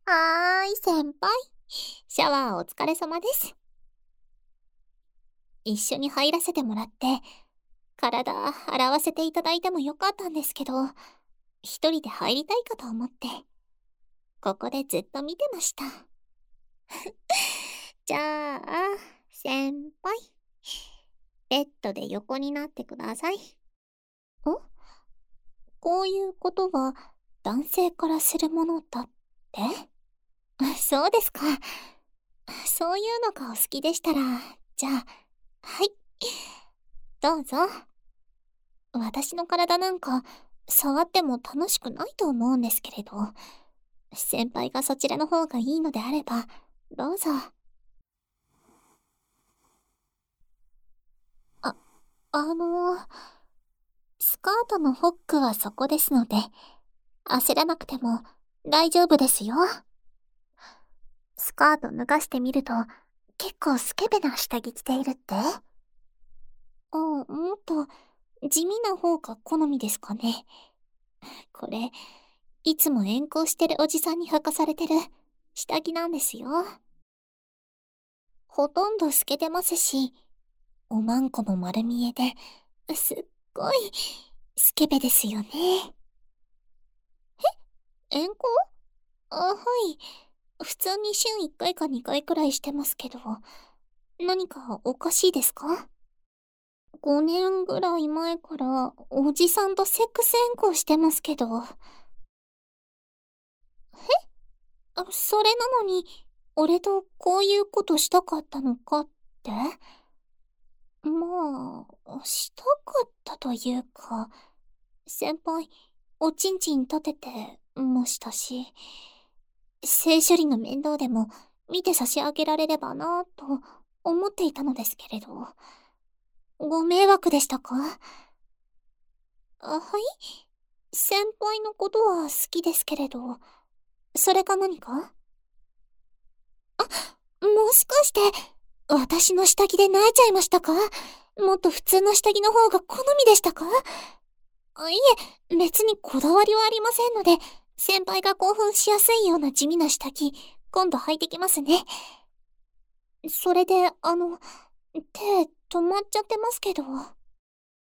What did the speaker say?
はーい、先輩。シャワーお疲れ様です。一緒に入らせてもらって、体洗わせていただいてもよかったんですけど、一人で入りたいかと思って、ここでずっと見てました。じゃあ、先輩、ベッドで横になってください。こういうことは男性からするものだって？そうですか。そういうのがお好きでしたら、じゃあ、はい。どうぞ。私の体なんか、触っても楽しくないと思うんですけれど、先輩がそちらの方がいいのであれば、どうぞ。あ、あのスカートのホックはそこですので、焦らなくても大丈夫ですよ。スカート脱がしてみると、結構スケベな下着着ているって？もっと地味な方が好みですかね。これ、いつも遠行してるおじさんに履かされてる下着なんですよ。ほとんど透けてますし、おまんこも丸見えで、すっごいスケベですよね。遠行？はい。普通に週1回か2回くらいしてますけど、何かおかしいですか？ 5 年ぐらい前からおじさんとセックス遠行してますけど。それなのに、俺とこういうことしたかったのかって？まあ、したかったというか、先輩、おちんちん立ててましたし、性処理の面倒でも見て差し上げられればなぁと思っていたのですけれど、ご迷惑でしたか？はい。先輩のことは好きですけれど、それか何か？もしかして、私の下着で泣いちゃいましたか？もっと普通の下着の方が好みでしたか？いえ、別にこだわりはありませんので、先輩が興奮しやすいような地味な下着、今度履いてきますね。それで、手、止まっちゃってますけど。